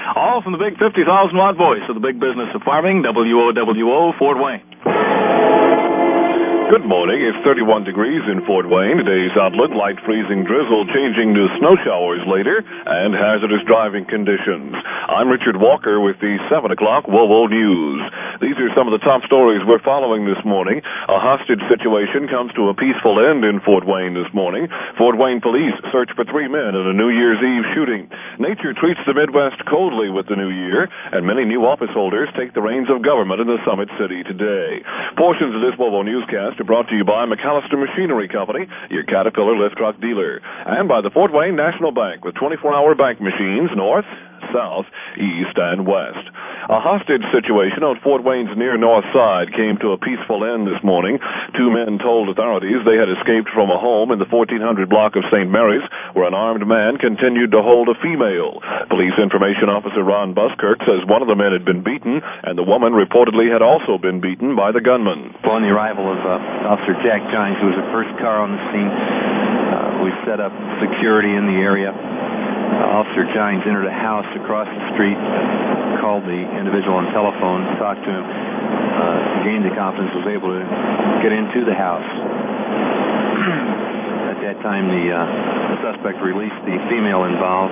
All from the big 50,000-watt voice of the big business of farming, WOWO, Fort Wayne. Good morning. It's 31 degrees in Fort Wayne. Today's outlook, light freezing drizzle changing to snow showers later and hazardous driving conditions. I'm Richard Walker with the 7 o'clock WOWO News. These are some of the top stories we're following this morning. A hostage situation comes to a peaceful end in Fort Wayne this morning. Fort Wayne police search for 3 men in a New Year's Eve shooting. Nature treats the Midwest coldly with the new year, and many new office holders take the reins of government in the Summit City today. Portions of this WOWO newscast are brought to you by McAllister Machinery Company, your Caterpillar lift truck dealer, and by the Fort Wayne National Bank with 24-hour bank machines north, south, east, and west. A hostage situation on Fort Wayne's near north side came to a peaceful end this morning. 2 men told authorities they had escaped from a home in the 1400 block of St. Mary's, where an armed man continued to hold a female. Police Information Officer Ron Buskirk says one of the men had been beaten, and the woman reportedly had also been beaten by the gunman. Upon the arrival of Officer Jack Gines, who was the first car on the scene, we set up security in the area. Officer Gines entered a house across the street, called the individual on telephone, talked to him, gained the confidence, was able to get into the house. At that time, the suspect released the female involved.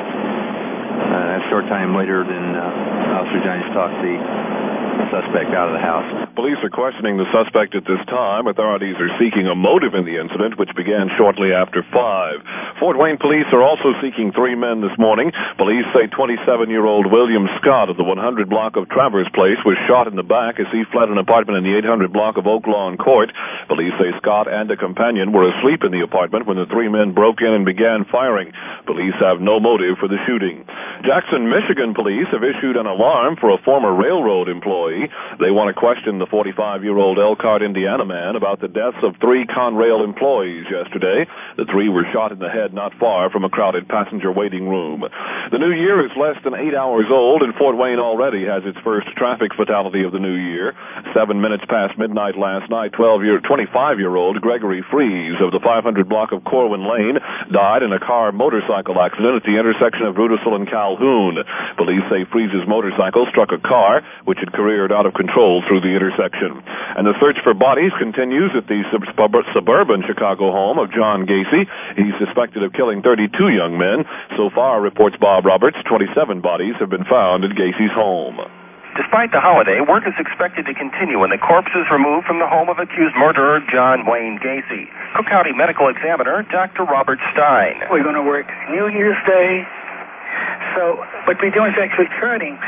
A short time later, then Officer Gines talked the suspect out of the house. Police are questioning the suspect at this time. Authorities are seeking a motive in the incident, which began shortly after 5. Fort Wayne police are also seeking 3 men this morning. Police say 27-year-old William Scott of the 100 block of Travers Place was shot in the back as he fled an apartment in the 800 block of Oak Lawn Court. Police say Scott and a companion were asleep in the apartment when the 3 men broke in and began firing. Police have no motive for the shooting. Jackson, Michigan police have issued an alarm for a former railroad employee. They want to question the 45-year-old Elkhart, Indiana man about the deaths of 3 Conrail employees yesterday. The 3 were shot in the head not far from a crowded passenger waiting room. The new year is less than 8 hours old, and Fort Wayne already has its first traffic fatality of the new year. 7 minutes past midnight last night, 25-year-old Gregory Freeze of the 500 block of Corwin Lane died in a car-motorcycle accident at the intersection of Rudisill and Calhoun. Police say Freeze's motorcycle struck a car, which had careered out of control through the intersection. And the search for bodies continues at the suburban Chicago home of John Gacy. He's suspected of killing 32 young men. So far, reports Bob Roberts, 27 bodies have been found at Gacy's home. Despite the holiday, work is expected to continue when the corpse is removed from the home of accused murderer John Wayne Gacy. Cook County Medical Examiner Dr. Robert Stein. We're going to work New Year's Day. So what we're doing is actually charting.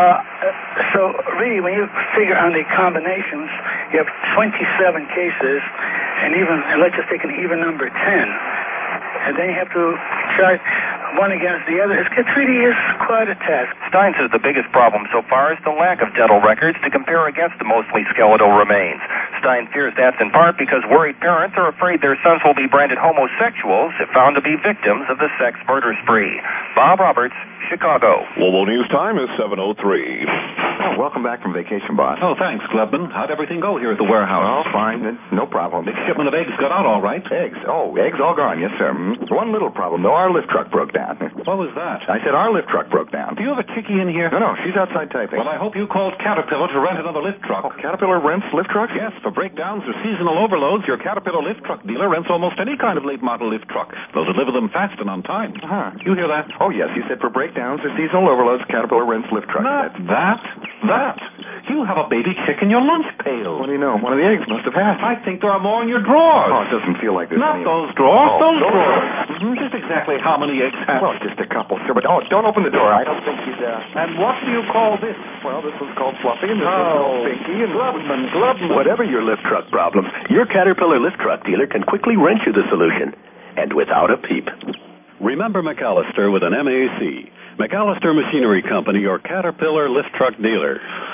So really, when you figure on the combinations, you have 27 cases, and let's just take an even number 10. And then you have to chart one against the other. It really is quite a task. Stein says the biggest problem so far is the lack of dental records to compare against the mostly skeletal remains. Stein fears that's in part because worried parents are afraid their sons will be branded homosexuals if found to be victims of the sex murder spree. Bob Roberts, Chicago. WOWO News time is 7:03. Oh, welcome back from vacation, boss. Oh, thanks, Glebman. How'd everything go here at the warehouse? Oh, fine. No problem. Big shipment of eggs got out all right. Eggs? Oh, eggs all gone, yes, sir. One little problem, though. Our lift truck broke down. What was that? I said our lift truck broke down. Do you have a chickie in here? No, she's outside typing. Well, I hope you called Caterpillar to rent another lift truck. Oh, Caterpillar rents lift trucks? Yes, for breakdowns or seasonal overloads, your Caterpillar lift truck dealer rents almost any kind of late model lift truck. They'll deliver them fast and on time. Uh-huh. You hear that? Oh, yes, he said for breakdowns or seasonal overloads, Caterpillar rents lift trucks. Not that. You have a baby chick in your lunch pail. What do you know? One of the eggs must have hatched. I think there are more in your drawers. Oh, it doesn't feel like this Not anymore. those drawers, Oh, those those drawers. Just exactly how many eggs have? Well, just a couple, sir. But, don't open the door. I don't think you'd, And what do you call this? Well, this one's called Fluffy, and this one's called Pinky, and Glubman. Whatever your lift truck problem, your Caterpillar lift truck dealer can quickly rent you the solution, and without a peep. Remember McAllister with an MAC. McAllister Machinery Company, your Caterpillar lift truck dealer.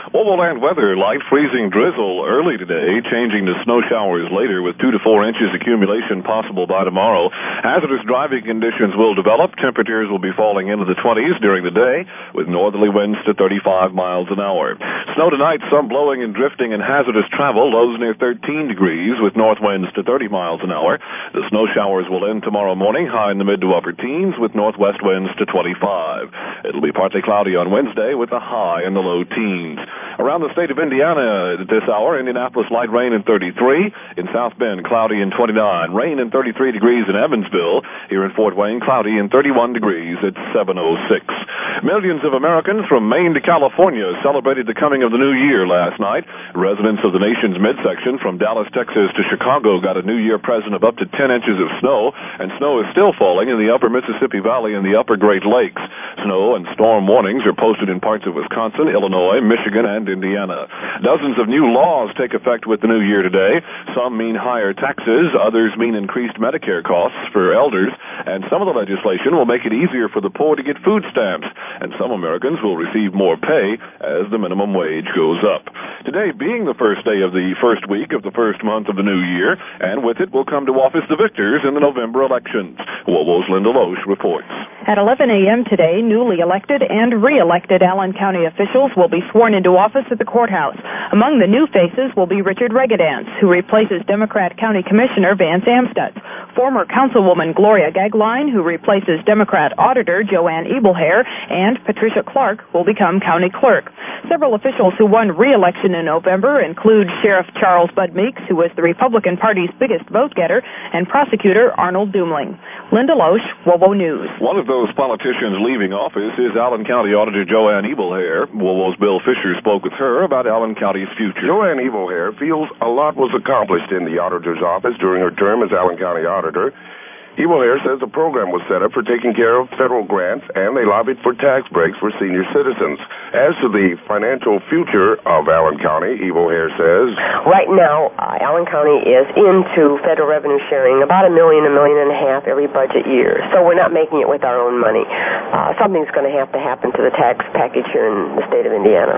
Overland weather, light freezing drizzle early today, changing to snow showers later with 2 to 4 inches accumulation possible by tomorrow. Hazardous driving conditions will develop. Temperatures will be falling into the 20s during the day with northerly winds to 35 miles an hour. Snow tonight, some blowing and drifting and hazardous travel, lows near 13 degrees with north winds to 30 miles an hour. The snow showers will end tomorrow morning, high in the mid to upper teens with northwest winds to 25. It'll be partly cloudy on Wednesday with a high in the low teens. Around the state of Indiana at this hour, Indianapolis, light rain in 33. In South Bend, cloudy in 29. Rain in 33 degrees in Evansville. Here in Fort Wayne, cloudy in 31 degrees at 7:06. Millions of Americans from Maine to California celebrated the coming of the new year last night. Residents of the nation's midsection from Dallas, Texas to Chicago got a New Year present of up to 10 inches of snow, and snow is still falling in the upper Mississippi Valley and the upper Great Lakes. Snow and storm warnings are posted in parts of Wisconsin, Illinois, Michigan, and Indiana. Dozens of new laws take effect with the new year today. Some mean higher taxes, others mean increased Medicare costs for elders, and some of the legislation will make it easier for the poor to get food stamps, and some Americans will receive more pay as the minimum wage goes up. Today being the first day of the first week of the first month of the new year, and with it will come to office the victors in the November elections. WOWO's Linda Loesch reports. At 11 a.m. today, newly elected and re-elected Allen County officials will be sworn into office at the courthouse. Among the new faces will be Richard Regadance, who replaces Democrat County Commissioner Vance Amstutz, former Councilwoman Gloria Gagline, who replaces Democrat Auditor Joanne Ebelhair, and Patricia Clark will become County Clerk. Several officials who won re-election in November include Sheriff Charles Bud Meeks, who was the Republican Party's biggest vote-getter, and Prosecutor Arnold Dumling. Linda Loesch, WOWO News. One of those politicians leaving office is Allen County Auditor Joanne Ebelhair. WOWO's Bill Fisher spoke with her about Allen County's future. Joanne Ebelhair feels a lot was accomplished in the auditor's office during her term as Allen County Auditor. Ebelhair says the program was set up for taking care of federal grants, and they lobbied for tax breaks for senior citizens. As to the financial future of Allen County, Ebelhair says, right now, Allen County is into federal revenue sharing about $1 million, $1.5 million every budget year. So we're not making it with our own money. Something's going to happen to the tax package here in the state of Indiana.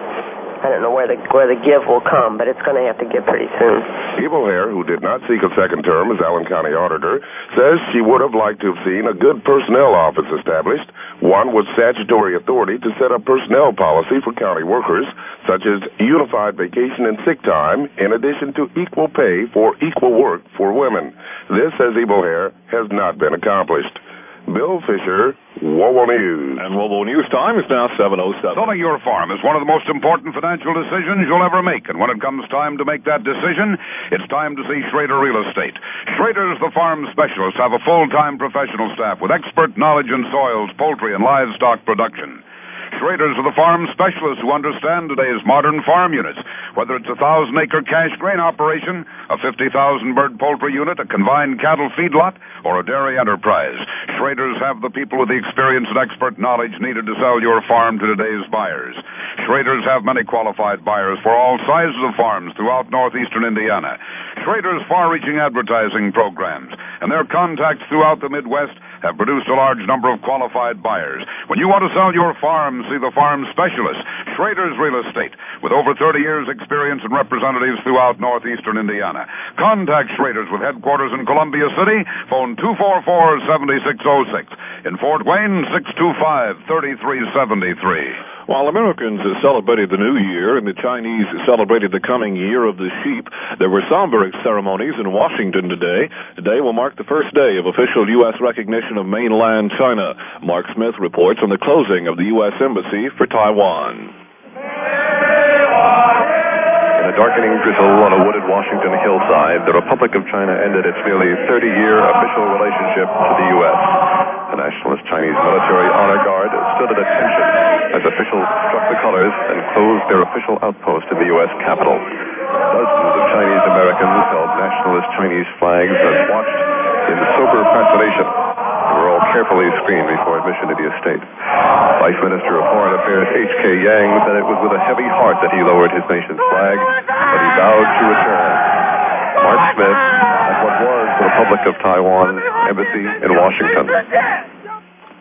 I don't know where the give will come, but it's going to have to give pretty soon. Ebelhair, who did not seek a second term as Allen County Auditor, says she would have liked to have seen a good personnel office established, one with statutory authority to set up personnel policy for county workers, such as unified vacation and sick time, in addition to equal pay for equal work for women. This, says Ebelhair, has not been accomplished. Bill Fisher, WOWO News. And WOWO News time is now 7:07. Selling your farm is one of the most important financial decisions you'll ever make. And when it comes time to make that decision, it's time to see Schrader Real Estate. Schrader's the farm specialists have a full-time professional staff with expert knowledge in soils, poultry, and livestock production. Schrader's are the farm specialists who understand today's modern farm units. Whether it's a 1,000-acre cash grain operation, a 50,000-bird poultry unit, a combined cattle feedlot, or a dairy enterprise, Schrader's have the people with the experience and expert knowledge needed to sell your farm to today's buyers. Schrader's have many qualified buyers for all sizes of farms throughout northeastern Indiana. Schrader's far-reaching advertising programs and their contacts throughout the Midwest have produced a large number of qualified buyers. When you want to sell your farm, see the farm specialist, Schrader's Real Estate, with over 30 years' experience and representatives throughout northeastern Indiana. Contact Schrader's with headquarters in Columbia City. Phone 244-7606. In Fort Wayne, 625-3373. While Americans celebrated the New Year and the Chinese celebrated the coming Year of the Sheep, there were somber ceremonies in Washington today. Today will mark the first day of official U.S. recognition of mainland China. Mark Smith reports on the closing of the U.S. Embassy for Taiwan. In a darkening drizzle on a wooded Washington hillside, the Republic of China ended its nearly 30-year official relationship to the U.S. The Nationalist Chinese Military Honor Guard stood at attention as officials struck the colors and closed their official outpost in the U.S. Capitol. Dozens of Chinese Americans held nationalist Chinese flags and watched in sober fascination. They were all carefully screened before admission to the estate. Vice Minister of Foreign Affairs H.K. Yang said it was with a heavy heart that he lowered his nation's flag, but he vowed to return. Mark Smith at what was the Republic of Taiwan Embassy in Washington.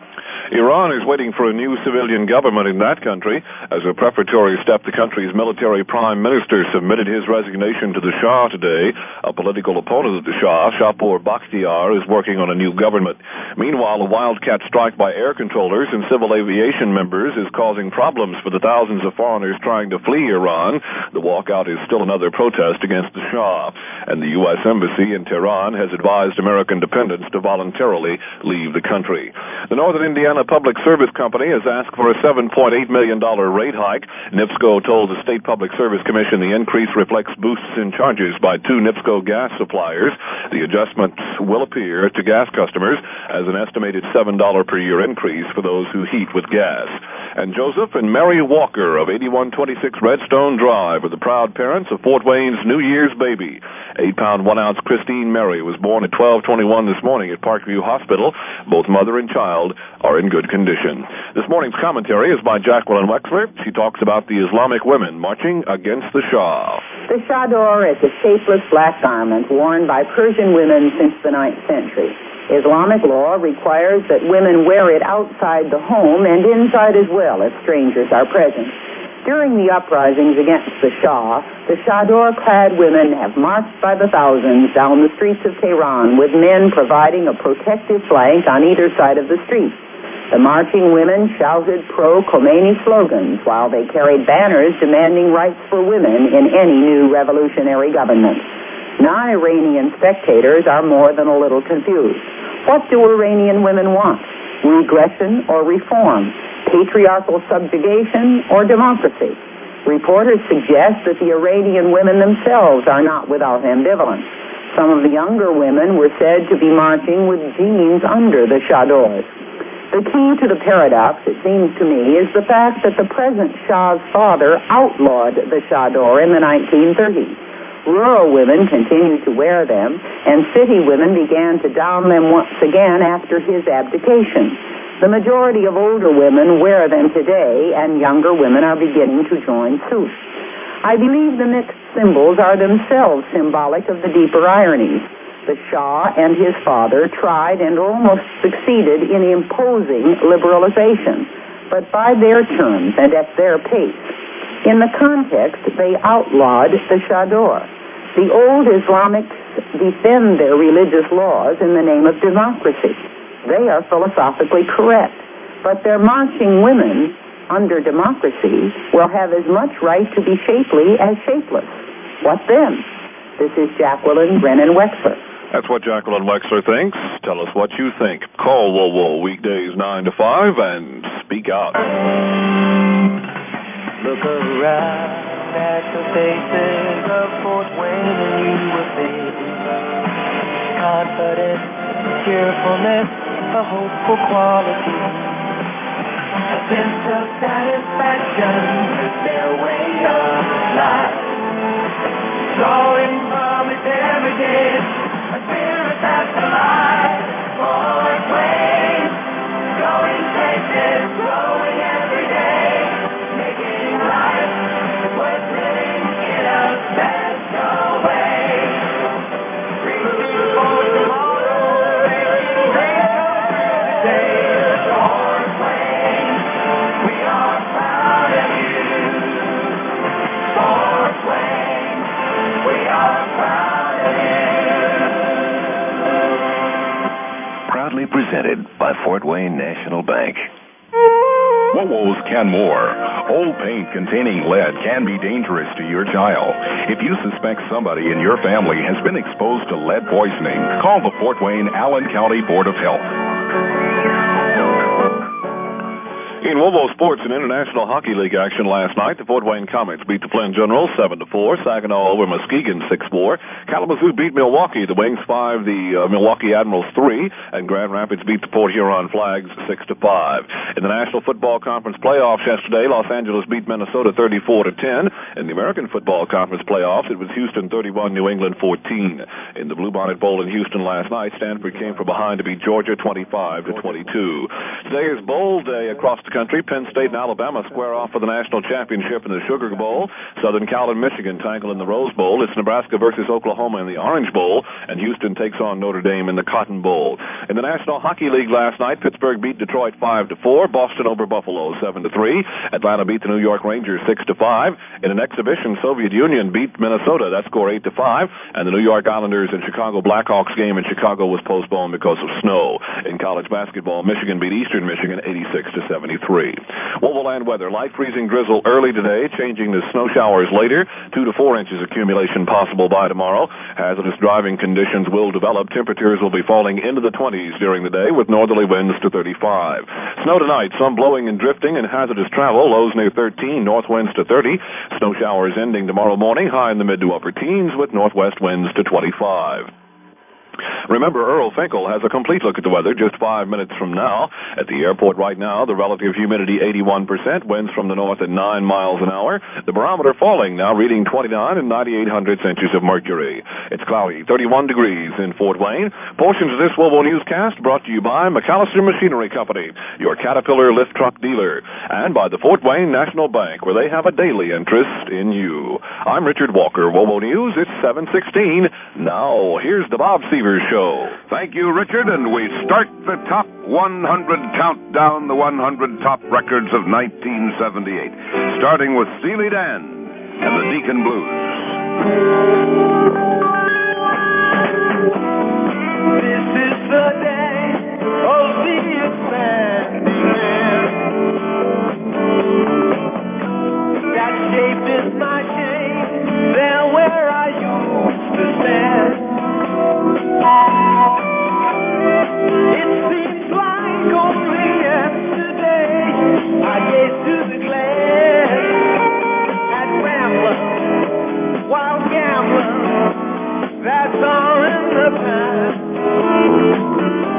Iran is waiting for a new civilian government in that country. As a preparatory step, the country's military prime minister submitted his resignation to the Shah today. A political opponent of the Shah, Shahpour Bakhtiar, is working on a new government. Meanwhile, a wildcat strike by air controllers and civil aviation members is causing problems for the thousands of foreigners trying to flee Iran. The walkout is still another protest against the Shah. And the U.S. Embassy in Tehran has advised American dependents to voluntarily leave the country. The Northern Indiana Public Service Company has asked for a $7.8 million rate hike. NIPSCO told the State Public Service Commission the increase reflects boosts in charges by two NIPSCO gas suppliers. The adjustment will appear to gas customers as an estimated $7 per year increase for those who heat with gas. And Joseph and Mary Walker of 8126 Redstone Drive are the proud parents of Fort Wayne's New Year's baby. 8-pound, 1-ounce Christine Mary was born at 12:21 this morning at Parkview Hospital. Both mother and child are in good condition. This morning's commentary is by Jacqueline Wexler. She talks about the Islamic women marching against the Shah. The chador is a shapeless black garment worn by Persian women since the 9th century. Islamic law requires that women wear it outside the home and inside as well if strangers are present. During the uprisings against the Shah, the chador-clad women have marched by the thousands down the streets of Tehran, with men providing a protective flank on either side of the street. The marching women shouted pro-Khomeini slogans while they carried banners demanding rights for women in any new revolutionary government. Non-Iranian spectators are more than a little confused. What do Iranian women want? Regression or reform? Patriarchal subjugation or democracy? Reporters suggest that the Iranian women themselves are not without ambivalence. Some of the younger women were said to be marching with jeans under the chadors. The key to the paradox, it seems to me, is the fact that the present Shah's father outlawed the chador in the 1930s. Rural women continued to wear them, and city women began to don them once again after his abdication. The majority of older women wear them today, and younger women are beginning to join suit. I believe the mixed symbols are themselves symbolic of the deeper ironies. The Shah and his father tried and almost succeeded in imposing liberalization, but by their terms and at their pace. In the context, they outlawed the chador. The old Islamics defend their religious laws in the name of democracy. They are philosophically correct, but their marching women under democracy will have as much right to be shapely as shapeless. What then? This is Jacqueline Brennan Wexler. That's what Jacqueline Wexler thinks. Tell us what you think. Call WOWO weekdays 9 to 5 and speak out. Look around at the faces of Fort Wayne and you will see confidence, cheerfulness, a hopeful quality, a sense of satisfaction with their way of life, drawing from its evidence a spirit that's alive. Fort Wayne, going places, growing every day, making life worth living in a special way. Reaching for tomorrow, making great today. Fort Wayne, we are proud of you. Fort Wayne, we are proud of you. Proudly presented by Fort Wayne National Bank. WOWO's Can More. Old paint containing lead can be dangerous to your child. If you suspect somebody in your family has been exposed to lead poisoning, call the Fort Wayne Allen County Board of Health. In WOWO Sports and International Hockey League action last night, the Fort Wayne Comets beat the Flint Generals 7-4. Saginaw over Muskegon 6-4. Kalamazoo beat Milwaukee, the Wings 5, the Milwaukee Admirals 3, and Grand Rapids beat the Port Huron Flags 6-5. In the National Football Conference playoffs yesterday, Los Angeles beat Minnesota 34-10. In the American Football Conference playoffs, it was Houston 31, New England 14. In the Bluebonnet Bowl in Houston last night, Stanford came from behind to beat Georgia 25-22. Today is Bowl Day across the country. Penn State and Alabama square off for the national championship in the Sugar Bowl. Southern Cal and Michigan tangle in the Rose Bowl. It's Nebraska versus Oklahoma in the Orange Bowl, and Houston takes on Notre Dame in the Cotton Bowl. In the National Hockey League last night, Pittsburgh beat Detroit 5-4. Boston over Buffalo 7-3. Atlanta beat the New York Rangers 6-5. In an exhibition, Soviet Union beat Minnesota. That score 8-5. And the New York Islanders and Chicago Blackhawks game in Chicago was postponed because of snow. In college basketball, Michigan beat Eastern Michigan 86-73. Wolverland weather: light freezing drizzle early today, changing to snow showers later. 2 to 4 inches accumulation possible by tomorrow. Hazardous driving conditions will develop. Temperatures will be falling into the 20s during the day with northerly winds to 35. Snow tonight, some blowing and drifting and hazardous travel. Lows near 13, north winds to 30. Snow showers ending tomorrow morning, high in the mid to upper teens with northwest winds to 25. Remember, Earl Finkel has a complete look at the weather just 5 minutes from now. At the airport right now, the relative humidity 81%, winds from the north at 9 miles an hour. The barometer falling now, reading 29 and 98 inches of mercury. It's cloudy, 31 degrees in Fort Wayne. Portions of this Wovo newscast brought to you by McAllister Machinery Company, your Caterpillar lift truck dealer, and by the Fort Wayne National Bank, where they have a daily interest in you. I'm Richard Walker, Wovo News. It's 7:16. Now, here's the Bob Seaver Show. Thank you, Richard, and we start the top 100 countdown, the 100 top records of 1978, starting with Steely Dan and the Deacon Blues. This is the day of the expanding man. That shape is my shame, there where I used to stand. It seems like only yesterday I gazed to the glass at Rambler, wild gambler, that's all in the past.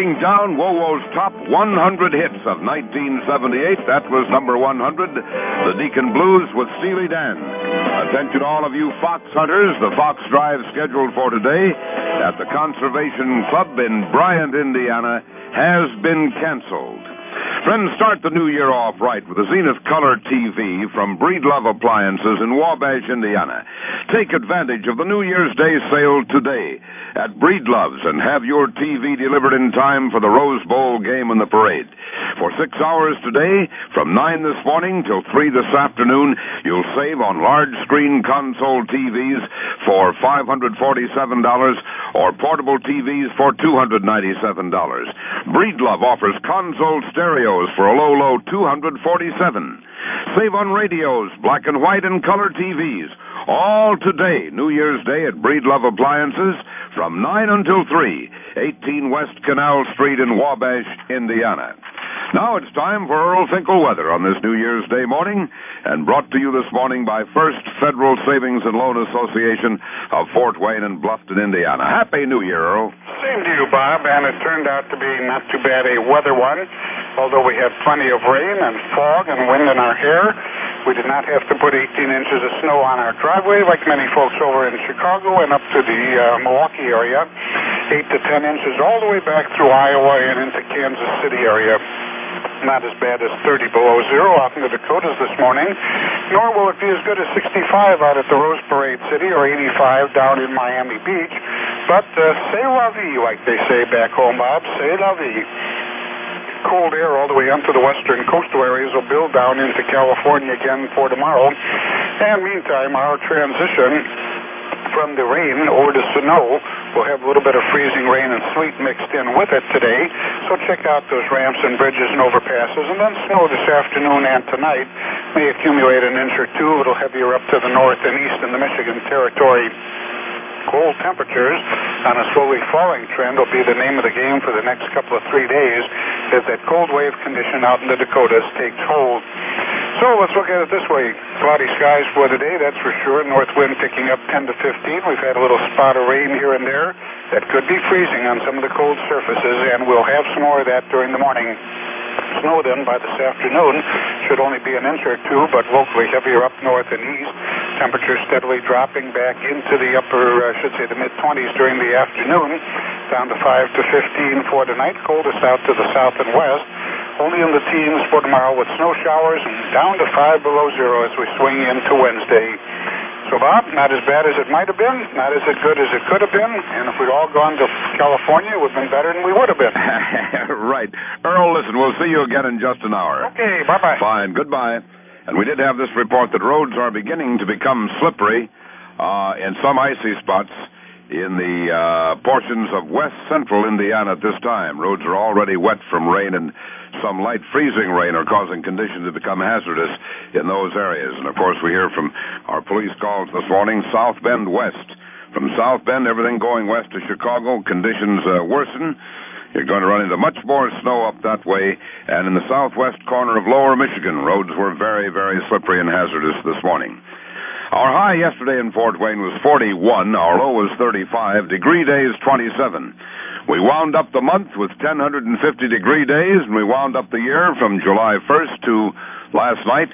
Counting down WoWo's top 100 hits of 1978, that was number 100, the Deacon Blues with Steely Dan. Attention all of you fox hunters, the fox drive scheduled for today at the Conservation Club in Bryant, Indiana, has been canceled. Friends, start the new year off right with the Zenith Color TV from Breedlove Appliances in Wabash, Indiana. Take advantage of the New Year's Day sale today at Breedlove's and have your TV delivered in time for the Rose Bowl game and the parade. For 6 hours today, from 9 this morning till 3 this afternoon, you'll save on large screen console TVs for $547 or portable TVs for $297. Breedlove offers console stereos for a low $247. Save on radios, black and white and color TVs. All today, New Year's Day at Breedlove Appliances from 9 until 3, 18 West Canal Street in Wabash, Indiana. Now it's time for Earl Finkel weather on this New Year's Day morning, and brought to you this morning by First Federal Savings and Loan Association of Fort Wayne and Bluffton, Indiana. Happy New Year, Earl. Same to you, Bob, and it turned out to be not too bad a weather one. Although we had plenty of rain and fog and wind in our hair, we did not have to put 18 inches of snow on our driveway like many folks over in Chicago and up to the Milwaukee area, 8 to 10 inches all the way back through Iowa and into Kansas City area. Not as bad as 30 below zero out in the Dakotas this morning, nor will it be as good as 65 out at the Rose Parade City or 85 down in Miami Beach. But c'est la vie, like they say back home, Bob, c'est la vie. Cold air all the way onto the western coastal areas will build down into California again for tomorrow. And meantime, our transition from the rain over to snow will have a little bit of freezing rain and sleet mixed in with it today. So check out those ramps and bridges and overpasses. And then snow this afternoon and tonight may accumulate an inch or two, a little heavier up to the north and east in the Michigan Territory. Cold temperatures on a slowly falling trend will be the name of the game for the next couple of 3 days as that cold wave condition out in the Dakotas takes hold. So let's look at it this way. Cloudy skies for the day, that's for sure. North wind picking up 10 to 15. We've had a little spot of rain here and there that could be freezing on some of the cold surfaces, and we'll have some more of that during the morning. Snow then by this afternoon should only be an inch or two, but locally heavier up north and east. Temperatures steadily dropping back into the the mid-20s during the afternoon, down to 5 to 15 for tonight. Coldest out to the south and west. Only in the teens for tomorrow with snow showers and down to 5 below zero as we swing into Wednesday. So, Bob, not as bad as it might have been, not as good as it could have been, and if we'd all gone to California, it would have been better than we would have been. Right. Earl, listen, we'll see you again in just an hour. Okay, bye-bye. Fine, goodbye. And we did have this report that roads are beginning to become slippery in some icy spots in the portions of west central Indiana at this time. Roads are already wet from rain, and some light freezing rain are causing conditions to become hazardous in those areas. And, of course, we hear from our police calls this morning, South Bend west. From South Bend, everything going west to Chicago, conditions worsen. You're going to run into much more snow up that way. And in the southwest corner of lower Michigan, roads were very, very slippery and hazardous this morning. Our high yesterday in Fort Wayne was 41. Our low was 35. Degree days, 27. We wound up the month with 1,050-degree days, and we wound up the year from July 1st to last night,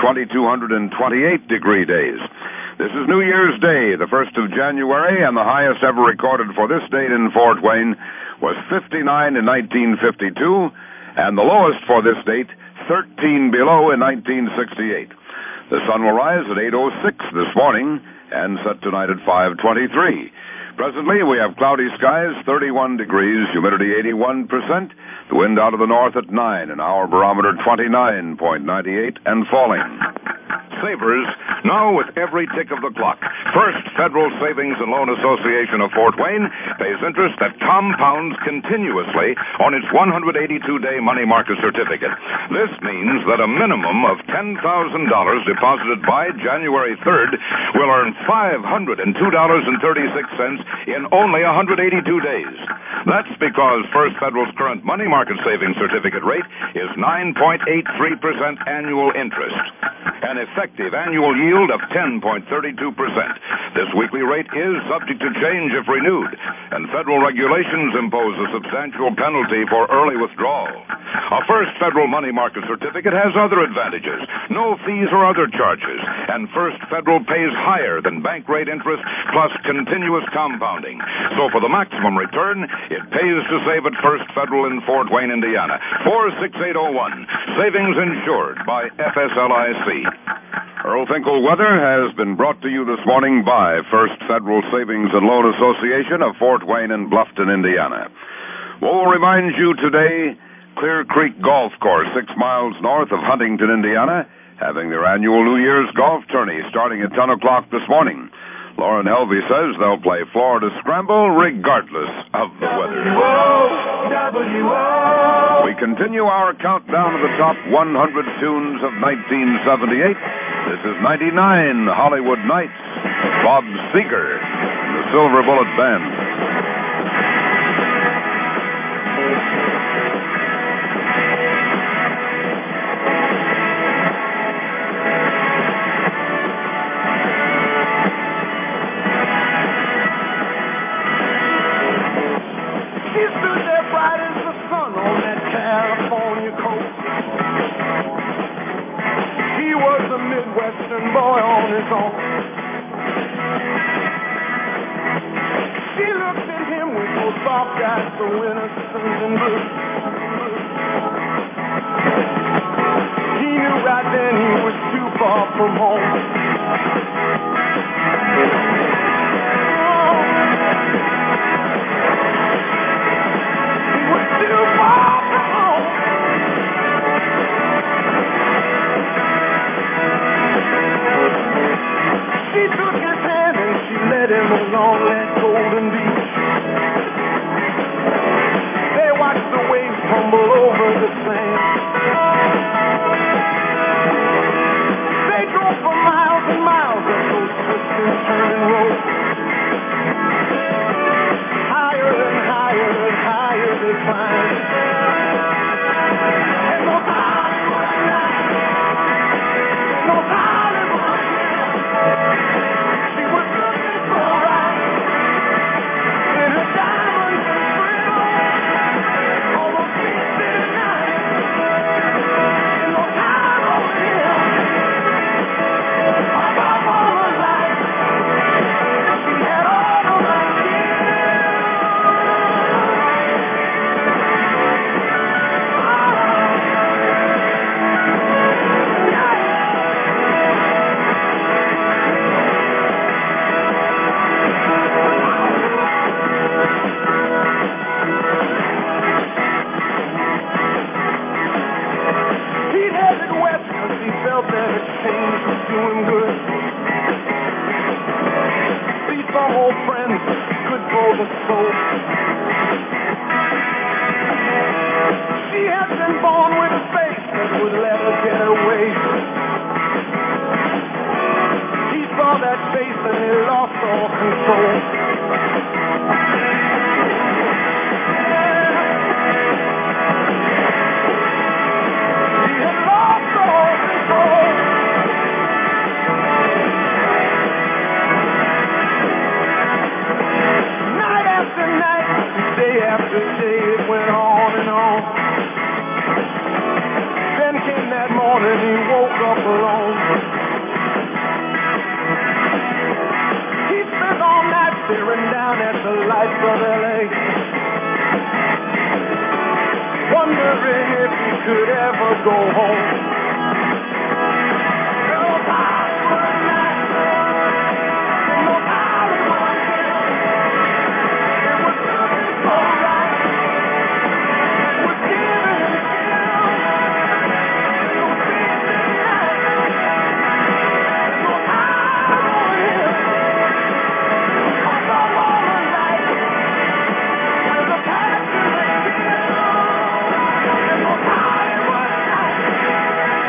2,228-degree days. This is New Year's Day, the 1st of January, and the highest ever recorded for this date in Fort Wayne was 59 in 1952, and the lowest for this date, 13 below in 1968. The sun will rise at 8:06 this morning and set tonight at 5:23. Presently, we have cloudy skies, 31 degrees, humidity 81%, the wind out of the north at 9, and our barometer 29.98 and falling. Savers, now with every tick of the clock, First Federal Savings and Loan Association of Fort Wayne pays interest that compounds continuously on its 182-day money market certificate. This means that a minimum of $10,000 deposited by January 3rd will earn $502.36 in only 182 days. That's because First Federal's current money market savings certificate rate is 9.83% annual interest. an effective annual yield of 10.32%. This weekly rate is subject to change if renewed, and federal regulations impose a substantial penalty for early withdrawal. A First Federal Money Market Certificate has other advantages, no fees or other charges, and First Federal pays higher than bank rate interest plus continuous compounding. So for the maximum return, it pays to save at First Federal in Fort Wayne, Indiana. 46801, savings insured by FSLIC. Earl Finkel weather has been brought to you this morning by First Federal Savings and Loan Association of Fort Wayne and Bluffton, Indiana. We'll remind you today, Clear Creek Golf Course, 6 miles north of Huntington, Indiana, having their annual New Year's golf tourney starting at 10 o'clock this morning. Lauren Helvey says they'll play Florida Scramble regardless of the weather. We continue our countdown to the top 100 tunes of 1978. This is 99 Hollywood Nights, Bob Seger and the Silver Bullet Band. Midwestern boy on his own. She looked at him with those soft eyes so innocent and blue. He knew right then he was too far from home. He was too far from home. She took his hand and she led him along that golden beach. They watched the waves tumble over the sand. They drove for miles and miles up those twists and turning roads. Higher and higher and higher they climbed. And those Hollywood nights, and those Hollywood nights. She was looking so right in her diamonds and thrills, all those big city nights, and those Hollywood hills. Above all the lights, she had all of my He'd headed west because he felt that a change was doing good. See some old friends, good for the soul. She had been born with a face that would let her get away. He saw that face and he lost all control. He had lost all control. Night after night, day after day, it went on and on. Then came that morning, he woke up alone. He spent all night staring down at the lights of L.A., wondering if he could ever go home. Those Hollywood nights, and those Hollywood hills, it was looking so right, it was giving him chills. Those big city nights, and those Hollywood hills, above all the lights, and the passion that kills. And those Hollywood nights,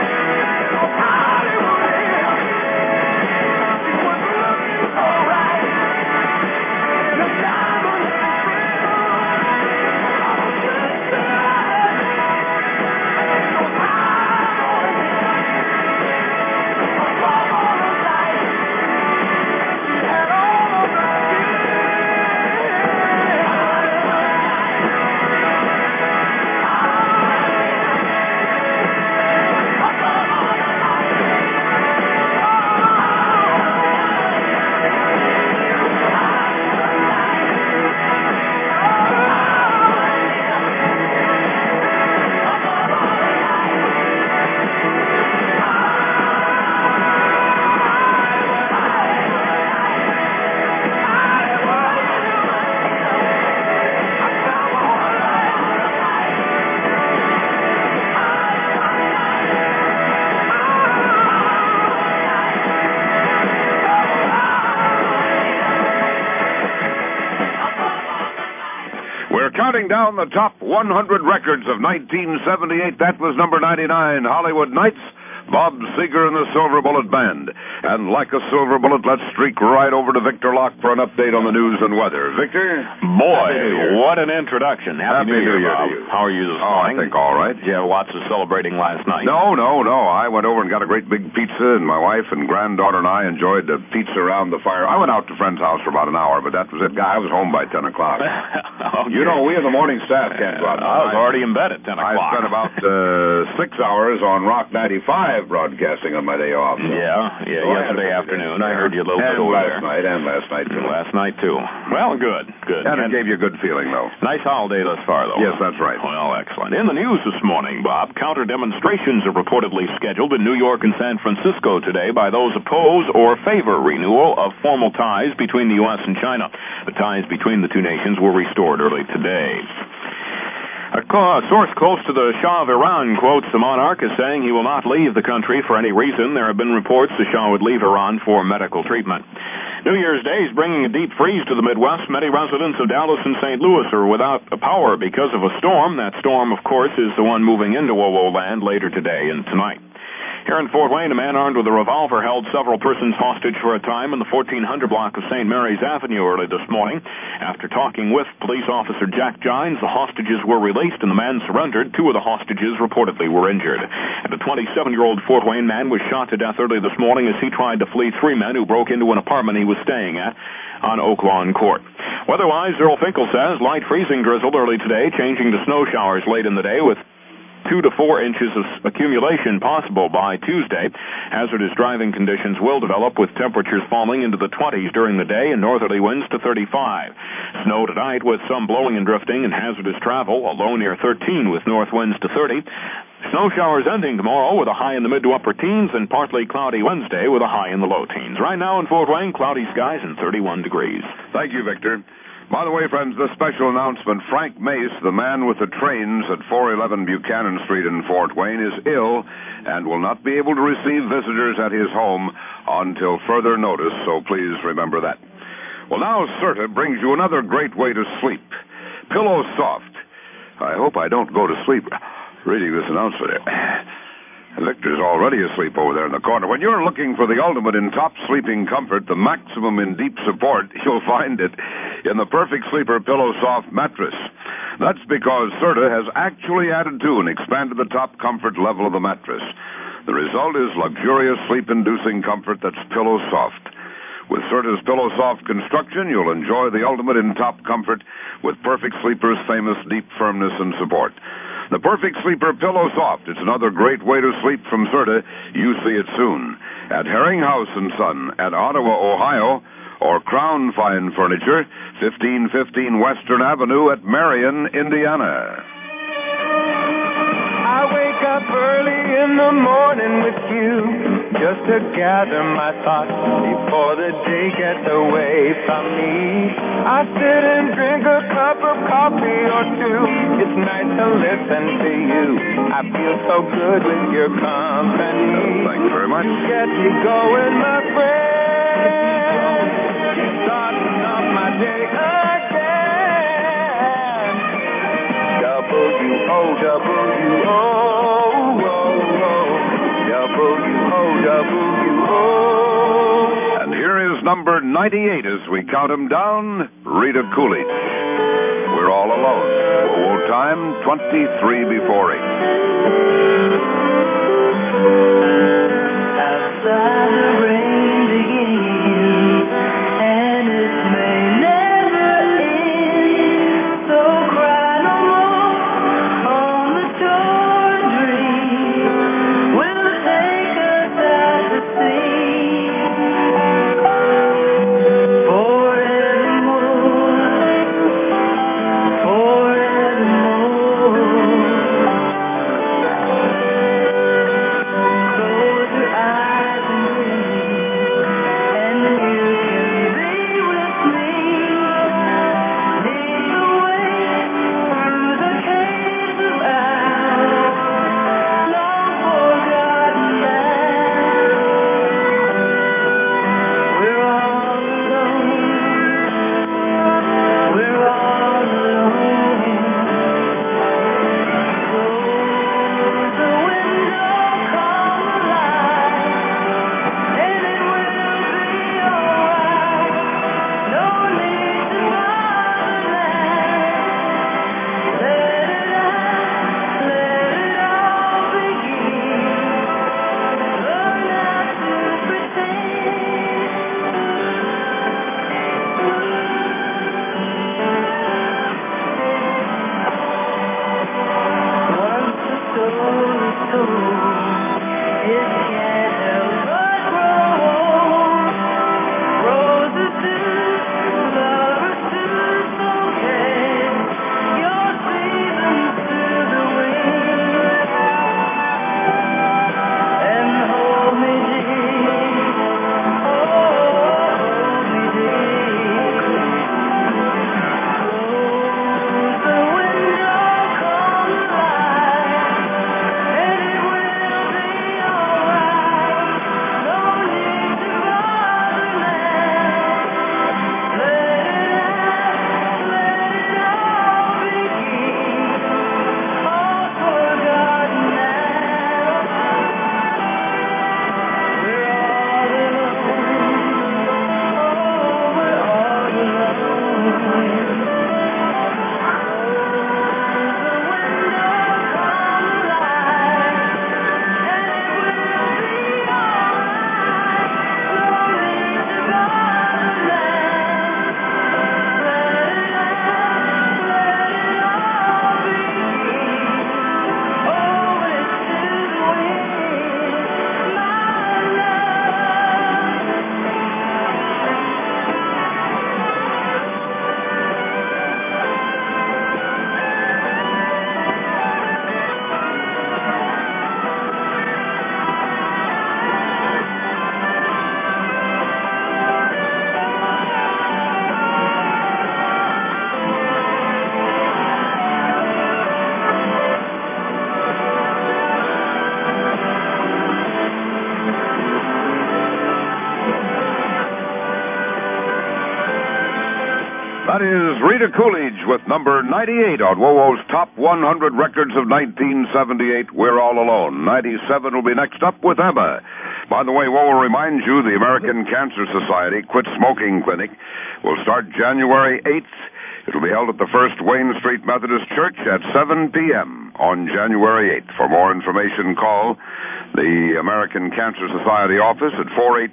counting down the top 100 records of 1978. That was number 99, Hollywood Nights, Bob Seger and the Silver Bullet Band. And like a silver bullet, let's streak right over to Victor Locke for an update on the news and weather. Victor? Boy, what an introduction. Happy New Year, Bob. to you. How are you this I morning? think all right. Did you have lots of celebrating last night? No. I went over and got a great big pizza, and my wife and granddaughter and I enjoyed the pizza around the fire. I went out to a friend's house for about an hour, but that was it. I was home by 10 o'clock. Okay. You know, we in the morning staff can't go out. I was already in bed at 10 o'clock. I spent about 6 hours on Rock 95 broadcasting on my day off. So. Yesterday afternoon. I heard you a little bit over there. And last night, too. Last night, too. Well, good. And it gave you a good feeling, though. Nice holiday thus far, though. Yes, that's right. Well, excellent. In the news this morning, Bob, counter-demonstrations are reportedly scheduled in New York and San Francisco today by those oppose or favor renewal of formal ties between the U.S. and China. The ties between the two nations were restored early today. A source close to the Shah of Iran quotes the monarch as saying he will not leave the country for any reason. There have been reports the Shah would leave Iran for medical treatment. New Year's Day is bringing a deep freeze to the Midwest. Many residents of Dallas and St. Louis are without power because of a storm. That storm, of course, is the one moving into WoWo land later today and tonight. Here in Fort Wayne, a man armed with a revolver held several persons hostage for a time in the 1400 block of St. Mary's Avenue early this morning. After talking with police officer Jack Gines, the hostages were released and the man surrendered. Two of the hostages reportedly were injured. And a 27-year-old Fort Wayne man was shot to death early this morning as he tried to flee three men who broke into an apartment he was staying at on Oak Lawn Court. Weather-wise, Earl Finkel says light freezing drizzled early today, changing to snow showers late in the day with 2 to 4 inches of accumulation possible by Tuesday. Hazardous driving conditions will develop with temperatures falling into the 20s during the day and northerly winds to 35. Snow tonight with some blowing and drifting and hazardous travel, a low near 13 with north winds to 30. Snow showers ending tomorrow with a high in the mid to upper teens and partly cloudy Wednesday with a high in the low teens. Right now in Fort Wayne, cloudy skies and 31 degrees. Thank you, Victor. By the way, friends, this special announcement, Frank Mace, the man with the trains at 411 Buchanan Street in Fort Wayne, is ill and will not be able to receive visitors at his home until further notice, so please remember that. Well, now Serta brings you another great way to sleep. Pillow Soft. I hope I don't go to sleep reading this announcement. Victor's already asleep over there in the corner. When you're looking for the ultimate in top sleeping comfort, the maximum in deep support, you'll find it in the Perfect Sleeper Pillow Soft mattress. That's because Serta has actually added to and expanded the top comfort level of the mattress. The result is luxurious sleep-inducing comfort that's pillow soft. With Serta's Pillow Soft construction, you'll enjoy the ultimate in top comfort with Perfect Sleeper's famous deep firmness and support. The Perfect Sleeper Pillow Soft. It's another great way to sleep from Serta. You see it soon at Herring House & Son at Ottawa, Ohio, or Crown Fine Furniture, 1515 Western Avenue at Marion, Indiana. I wake up early in the morning with you, just to gather my thoughts before the day gets away from me. I sit and drink a cup of coffee or two. It's nice to listen to you. I feel so good with your company. Thanks very much. Get me going, my friend. Starting off my day again. W-O-W-O. And here is number 98 as we count them down, Rita Coolidge. We're all alone. WoWo time, 23 before 8. Outside the rain begins, and it may never end. So cry no more on the torn dream. We'll take us out to sea forevermore. That is Rita Coolidge with number 98 on WoWo's Top 100 Records of 1978, We're All Alone. 97 will be next up with Emma. By the way, WoWo reminds you the American Cancer Society Quit Smoking Clinic will start January 8th. It will be held at the First Wayne Street Methodist Church at 7 p.m. on January 8th. For more information, call the American Cancer Society office at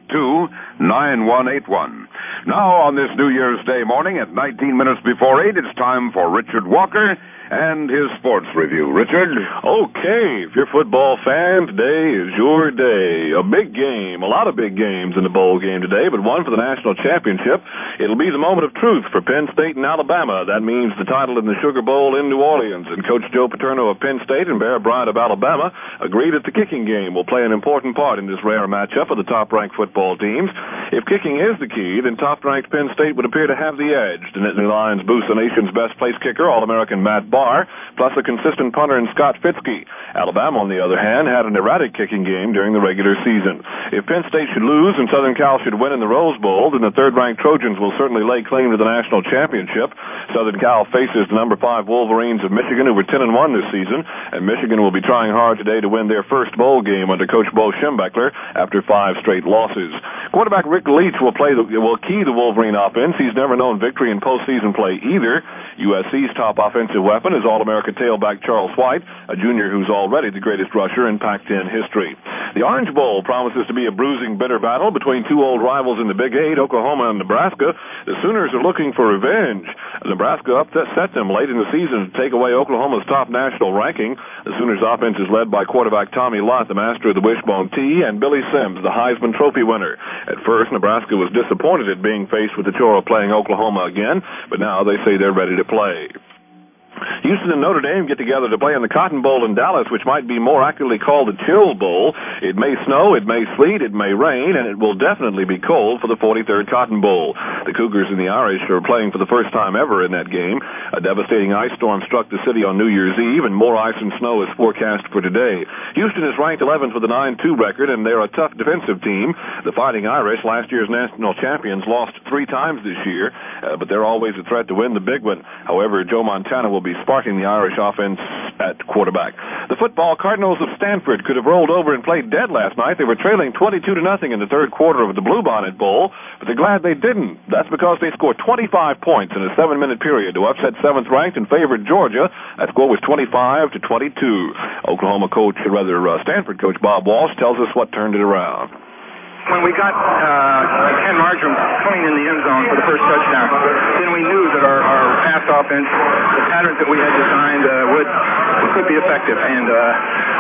482-9181. Now, on this New Year's Day morning at 19 minutes before 8, it's time for Richard Walker and his sports review. Richard? Okay, if you're a football fan, today is your day. A big game, a lot of big games in the bowl game today, but one for the national championship. It'll be the moment of truth for Penn State and Alabama. That means the title in the Sugar Bowl in New Orleans. And Coach Joe Paterno of Penn State and Bear Bryant of Alabama agreed that the kicking game will play an important part in this rare matchup of the top-ranked football teams. If kicking is the key, then top-ranked Penn State would appear to have the edge. The Nittany Lions boost the nation's best-placed kicker, All-American Matt Barr, plus a consistent punter in Scott Fitzke. Alabama, on the other hand, had an erratic kicking game during the regular season. If Penn State should lose and Southern Cal should win in the Rose Bowl, then the third-ranked Trojans will certainly lay claim to the national championship. Southern Cal faces the number 5 Wolverines of Michigan, who were 10-1 this season, and Michigan will be trying hard today to win their first bowl game under Coach Bo Schembechler after 5 straight losses. Quarterback Rick Leach will key the Wolverine offense. He's never known victory in postseason play either. USC's top offensive weapon is All-American tailback Charles White, a junior who's already the greatest rusher in Pac-10 history. The Orange Bowl promises to be a bruising, bitter battle between two old rivals in the Big 8, Oklahoma and Nebraska. The Sooners are looking for revenge. Nebraska upset them late in the season to take away Oklahoma's top national ranking. The Sooners' offense is led by quarterback Tommy Lott, the master of the wishbone tee, and Billy Sims, the Heisman Trophy winner. At first, Nebraska was disappointed at being faced with the chore of playing Oklahoma again, but now they say they're ready to play. Houston and Notre Dame get together to play in the Cotton Bowl in Dallas, which might be more accurately called the Chill Bowl. It may snow, it may sleet, it may rain, and it will definitely be cold for the 43rd Cotton Bowl. The Cougars and the Irish are playing for the first time ever in that game. A devastating ice storm struck the city on New Year's Eve, and more ice and snow is forecast for today. Houston is ranked 11th with a 9-2 record, and they're a tough defensive team. The Fighting Irish, last year's national champions, lost 3 times this year, but they're always a threat to win the big one. However, Joe Montana will be sparking the Irish offense at quarterback. The football Cardinals of Stanford could have rolled over and played dead last night. They were trailing 22-0 in the third quarter of the Bluebonnet Bowl, but they're glad they didn't. That's because they scored 25 points in a 7-minute period to upset 7th-ranked and favored Georgia. That score was 25-22. Stanford coach Bob Walsh tells us what turned it around. When we got Ken Marjoram clean in the end zone for the first touchdown, then we knew that our pass offense, the patterns that we had designed, could be effective. And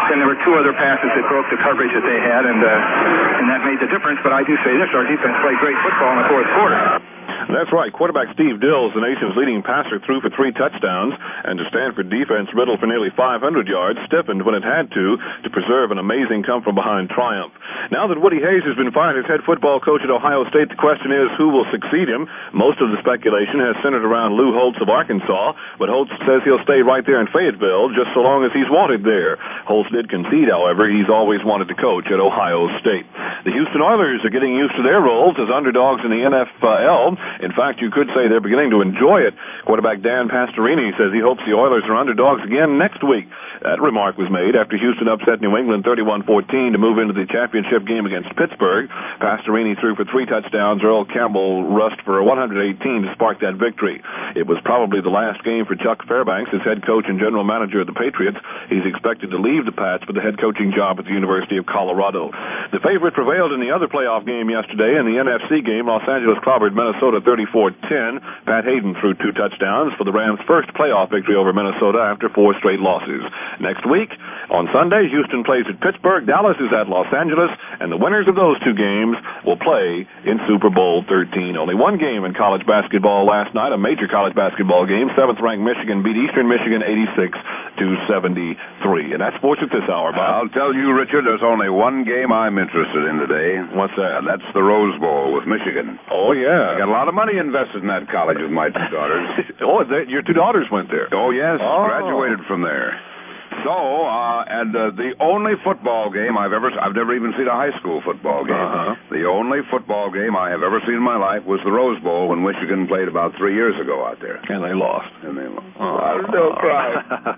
then there were two other passes that broke the coverage that they had, and that made the difference. But I do say this, our defense played great football in the fourth quarter. That's right. Quarterback Steve Dills, the nation's leading passer, threw for 3 touchdowns, and the Stanford defense riddled for nearly 500 yards, stiffened when it had to preserve an amazing come-from-behind triumph. Now that Woody Hayes has been fired as head football coach at Ohio State, the question is who will succeed him. Most of the speculation has centered around Lou Holtz of Arkansas, but Holtz says he'll stay right there in Fayetteville just so long as he's wanted there. Holtz did concede, however, he's always wanted to coach at Ohio State. The Houston Oilers are getting used to their roles as underdogs in the NFL. In fact, you could say they're beginning to enjoy it. Quarterback Dan Pastorini says he hopes the Oilers are underdogs again next week. That remark was made after Houston upset New England 31-14 to move into the championship game against Pittsburgh. Pastorini threw for 3 touchdowns. Earl Campbell rushed for 118 to spark that victory. It was probably the last game for Chuck Fairbanks as head coach and general manager of the Patriots. He's expected to leave the Pats for the head coaching job at the University of Colorado. The favorite prevailed in the other playoff game yesterday. In the NFC game, Los Angeles clobbered Minnesota 34-10. Pat Hayden threw 2 touchdowns for the Rams' first playoff victory over Minnesota after 4 straight losses. Next week, on Sunday, Houston plays at Pittsburgh, Dallas is at Los Angeles, and the winners of those 2 games will play in Super Bowl 13. Only one game in college basketball last night, a major college basketball game. 7th-ranked Michigan beat Eastern Michigan 86-73. And that's sports at this hour, Bob. I'll tell you, Richard, there's only one game I'm interested in today. What's that? And that's the Rose Bowl with Michigan. Oh, yeah. I got a lot of money invested in that college with my 2 daughters. Your 2 daughters went there? Oh, yes. Graduated from there. So, the only football game I've never even seen a high school football game. The only football game I have ever seen in my life was the Rose Bowl when Michigan played about 3 years ago out there. And they lost. No cry.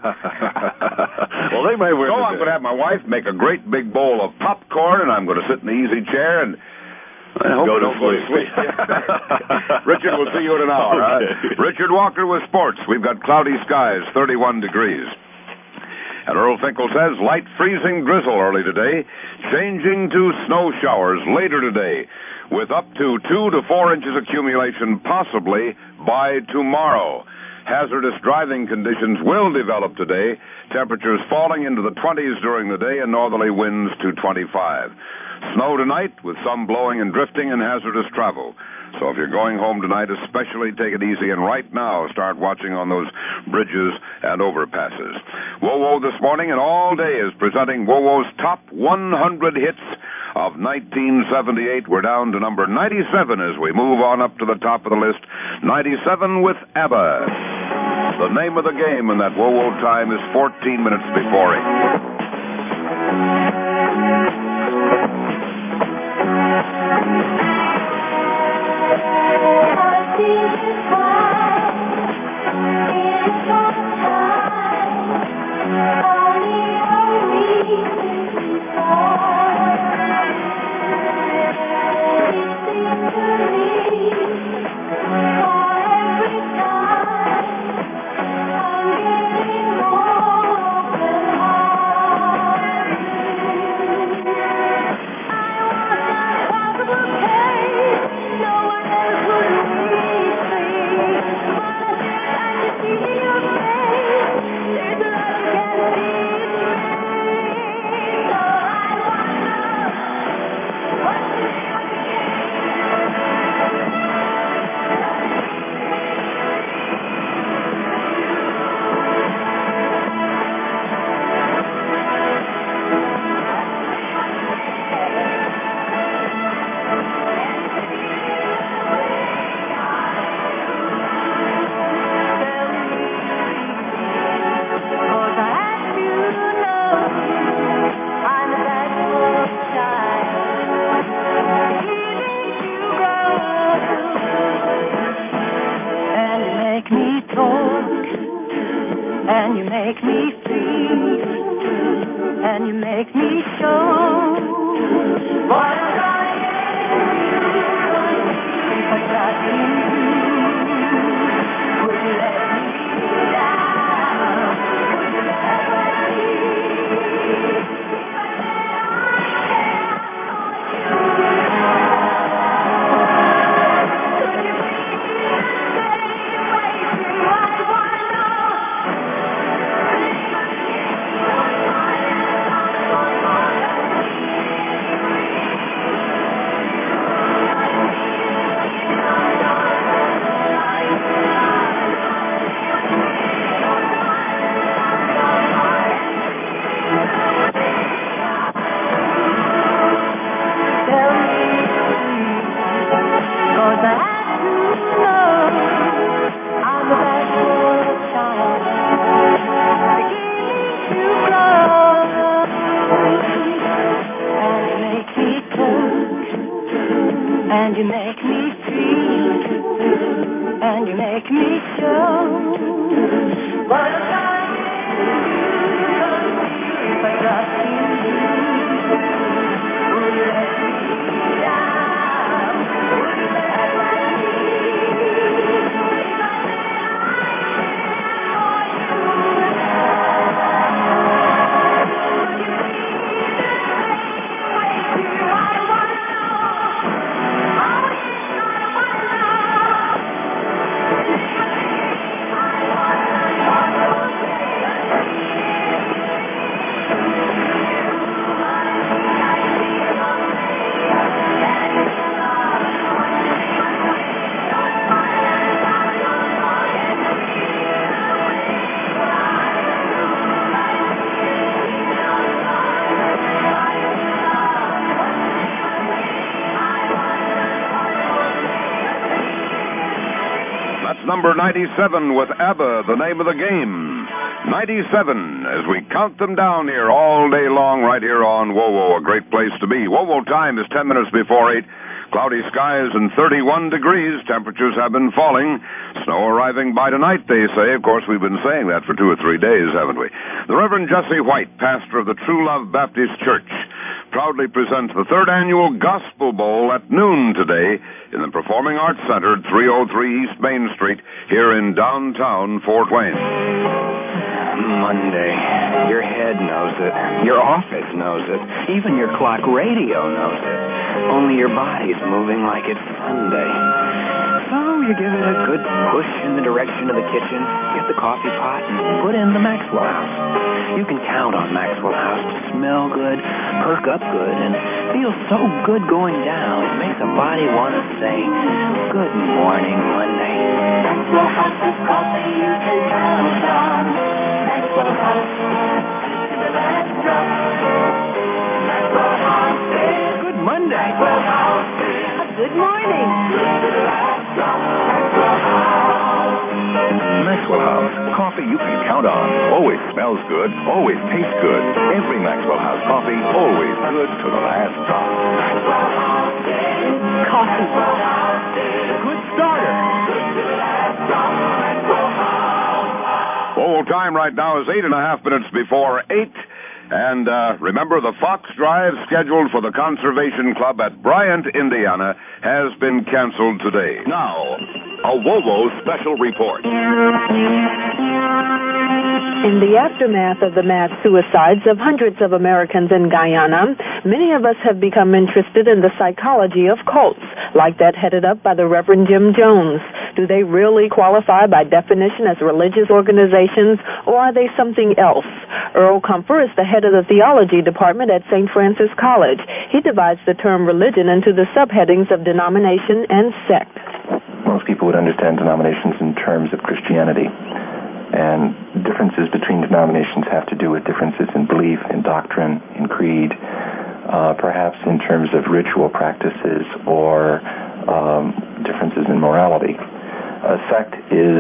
Well, they may win. So I'm going to have my wife make a great big bowl of popcorn, and I'm going to sit in the easy chair and go to sleep. Richard, we'll see you in an hour. Okay. Richard Walker with sports. We've got cloudy skies, 31 degrees. And Earl Finkel says light freezing drizzle early today, changing to snow showers later today, with up to 2 to 4 inches accumulation possibly by tomorrow. Hazardous driving conditions will develop today, temperatures falling into the 20s during the day and northerly winds to 25. Snow tonight with some blowing and drifting and hazardous travel. So if you're going home tonight, especially take it easy and right now start watching on those bridges and overpasses. WoWo this morning and all day is presenting WoWo's top 100 hits of 1978. We're down to number 97 as we move on up to the top of the list. 97 with ABBA. The name of the game in that WoWo time is 14 minutes before 8. And you make me feel, and you make me show what I am, but nothing would let me down, would let me And you make me feel, and you make me show what a time if I trust in you. Will you let me down? Will you let Number 97 with ABBA, the name of the game. 97, as we count them down here all day long right here on WOWO, a great place to be. WOWO time is 10 minutes before 8. Cloudy skies and 31 degrees. Temperatures have been falling. Snow arriving by tonight, they say. Of course, we've been saying that for 2 or 3 days, haven't we? The Reverend Jesse White, pastor of the True Love Baptist Church, proudly presents the 3rd annual Gospel Bowl at noon today in the Performing Arts Center, 303 East Main Street, here in downtown Fort Wayne. Monday. Your head knows it. Your office knows it. Even your clock radio knows it. Only your body's moving like it's Sunday. So you give it a good push in the direction of the kitchen, get the coffee pot, and put in the Maxwell House. You can count on Maxwell House to smell good, perk up good, and feel so good going down. It makes the body want to say, good morning, Monday. Maxwell House is coffee you can count on. Maxwell House to the last drop. Maxwell House is good Monday. Maxwell House is a good morning. To the last drop. Maxwell House. Maxwell House, coffee you can count on. Always smells good, always tastes good. Every Maxwell House coffee, always good to the last drop. Maxwell House is coffee. Good starter. To the last drop. Maxwell House. Full time right now is 8.5 minutes before 8. And remember, the Fox Drive scheduled for the Conservation Club at Bryant, Indiana, has been canceled today. Now, a WOWO special report. In the aftermath of the mass suicides of hundreds of Americans in Guyana, many of us have become interested in the psychology of cults, like that headed up by the Reverend Jim Jones. Do they really qualify by definition as religious organizations, or are they something else? Earl Comfer is the head of the theology department at St. Francis College. He divides the term religion into the subheadings of denomination and sect. Most people would understand denominations in terms of Christianity. And differences between denominations have to do with differences in belief, in doctrine, in creed, perhaps in terms of ritual practices or differences in morality. A sect is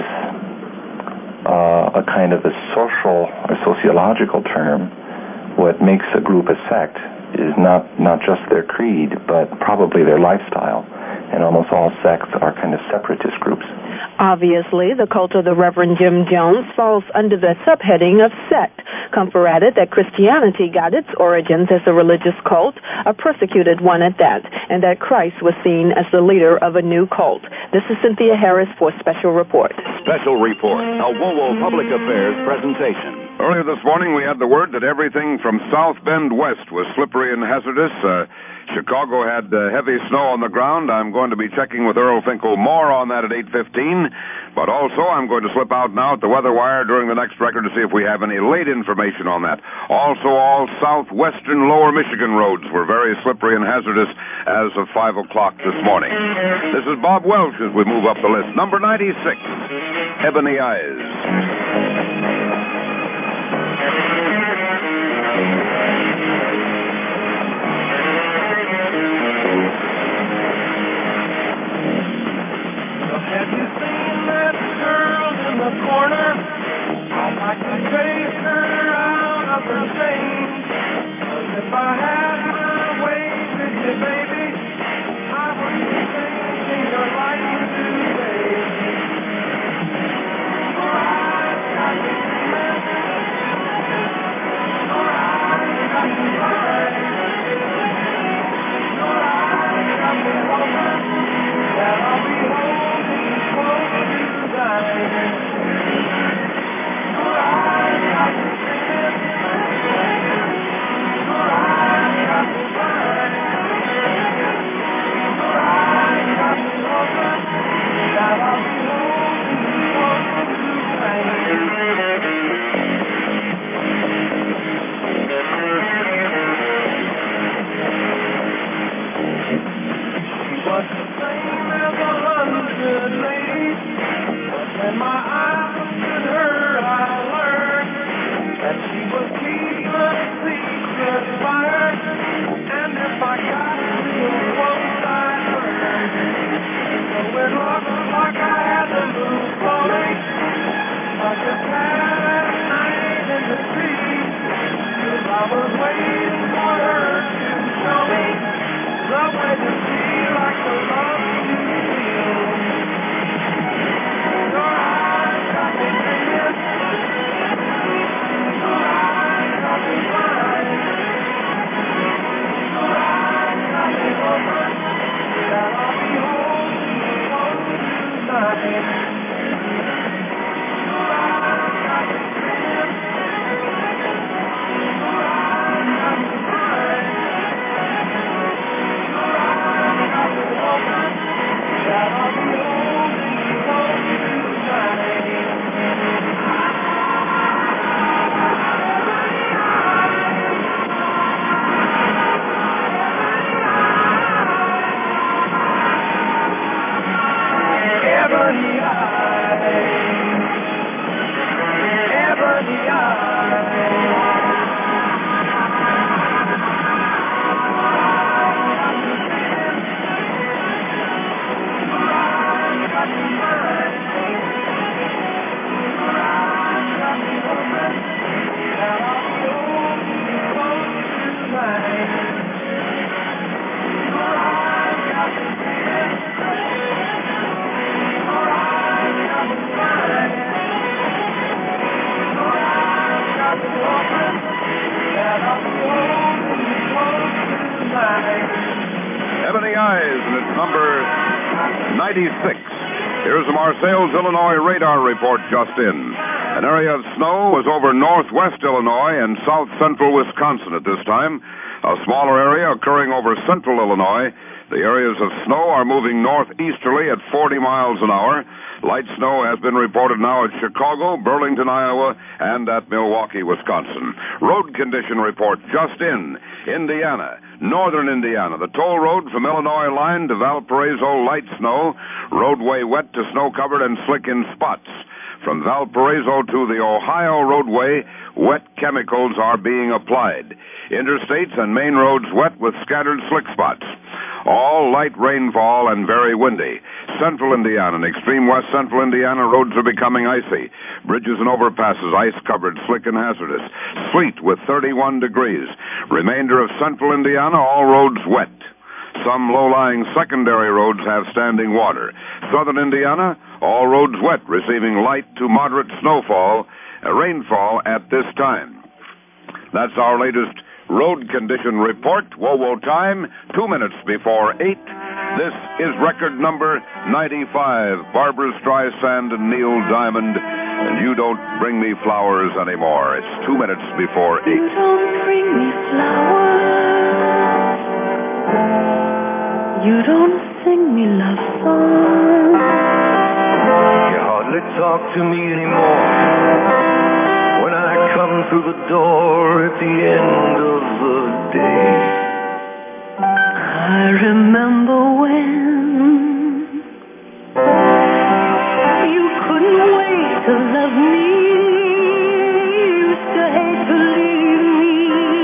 a kind of a social or sociological term. What makes a group a sect is not just their creed, but probably their lifestyle. And almost all sects are kind of separatist groups. Obviously, the cult of the Reverend Jim Jones falls under the subheading of sect. Comfer added that Christianity got its origins as a religious cult, a persecuted one at that, and that Christ was seen as the leader of a new cult. This is Cynthia Harris for Special Report. Special Report, a WOWO Public Affairs presentation. Earlier this morning, we had the word that everything from South Bend west was slippery and hazardous. Chicago had heavy snow on the ground. I'm going to be checking with Earl Finkel more on that at 8:15. But also, I'm going to slip out now at the Weather Wire during the next record to see if we have any late information on that. Also, all southwestern lower Michigan roads were very slippery and hazardous as of 5 o'clock this morning. This is Bob Welch as we move up the list. Number 96, Ebony Eyes. Have you seen that girl in the corner? I'd like to chase her out of her shame. 'Cause if I had my way with you, baby, I wouldn't say eyes, and it's number 96. Here's the Marseilles, Illinois radar report just in. An area of snow was over northwest Illinois and south central Wisconsin at this time. A smaller area occurring over central Illinois. The areas of snow are moving northeasterly at 40 miles an hour. Light snow has been reported now at Chicago, Burlington, Iowa, and at Milwaukee, Wisconsin. Road condition report just in. Indiana, northern Indiana. The toll road from Illinois line to Valparaiso, light snow. Roadway wet to snow-covered and slick in spots. From Valparaiso to the Ohio roadway, wet chemicals are being applied. Interstates and main roads wet with scattered slick spots. All light rainfall and very windy. Central Indiana and extreme west central Indiana roads are becoming icy. Bridges and overpasses ice-covered, slick and hazardous. Sleet with 31 degrees. Remainder of central Indiana, all roads wet. Some low-lying secondary roads have standing water. Southern Indiana, all roads wet, receiving light to moderate snowfall, rainfall at this time. That's our latest road condition report. WOWO time, 2 minutes before 8. This is record number 95. Barbra Streisand and Neil Diamond, and You Don't Bring Me Flowers Anymore. It's 2 minutes before 8. You don't bring me flowers. You don't sing me love songs. You hardly talk to me anymore. When I come through the door at the end of the day, I remember when you couldn't wait to love me. You used to hate to leave me.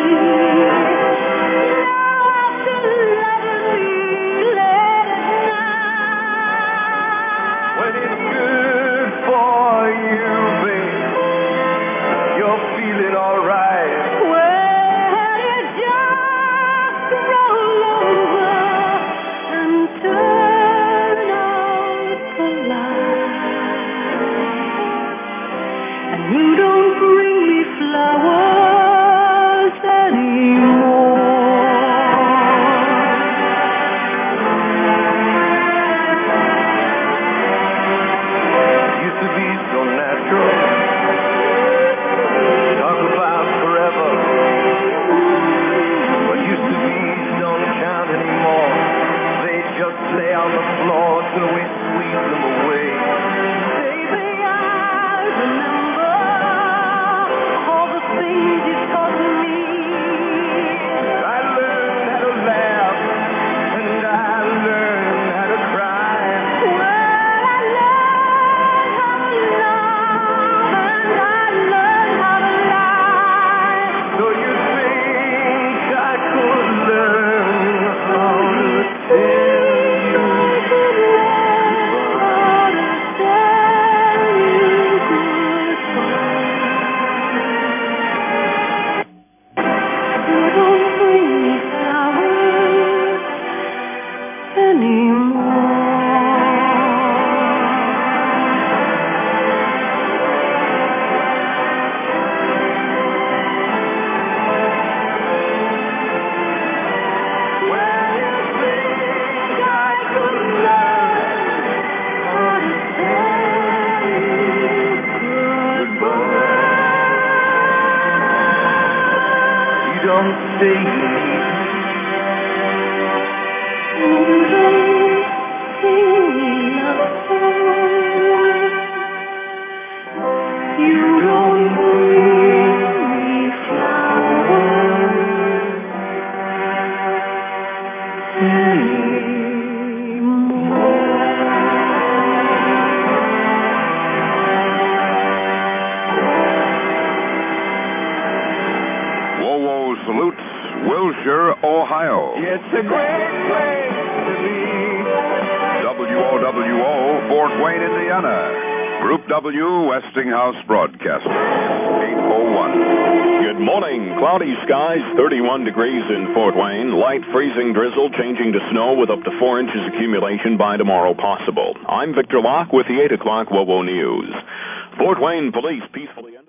Now after letting me let it down. when it's good for you, babe, you're feeling alright. Well, you just roll over and turn out the light. And you don't bring me flowers anymore. Used to be so natural. Talk about forever. What used to be don't count anymore. They just lay on the floor till we squeeze them away. Baby, I remember all the things you taught me. I learned how to laugh and I learned how to cry. Well, I learned how to love and I learned how to lie. So you think I could learn how to tell you You don't bring me flowers anymore. you don't say you You don't bring me flowers WOWO salutes Wilshire, Ohio. It's a great place to be. WOWO, Fort Wayne, Indiana. Group W, Westinghouse Broadcasting. 801. Good morning. Cloudy skies, 31 degrees in Fort Wayne. Light freezing drizzle changing to snow with up to 4 inches accumulation by tomorrow possible. I'm Victor Locke with the 8 o'clock WOWO News. Fort Wayne police peacefully...